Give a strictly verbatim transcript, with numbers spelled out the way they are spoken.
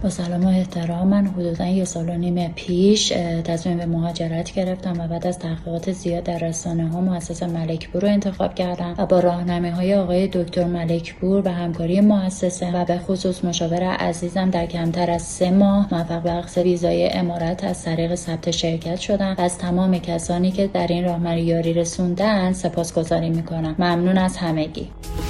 با سلام و احترام، من حدوداً یه سال و نیم پیش تصمیم به مهاجرت گرفتم و بعد از تحقیقات زیاد در رسانه‌ها مؤسسه ملک‌پور رو انتخاب کردم و با راهنمایی‌های آقای دکتر ملک‌پور و همکاری مؤسسه و به خصوص مشاور عزیزم در کمتر از سه ماه موفق به اخذ ویزای امارات از طریق ثبت شرکت شدم و از تمام کسانی که در این راه من یاری رسوندن سپاسگزاری می‌کنم. ممنون از همگی.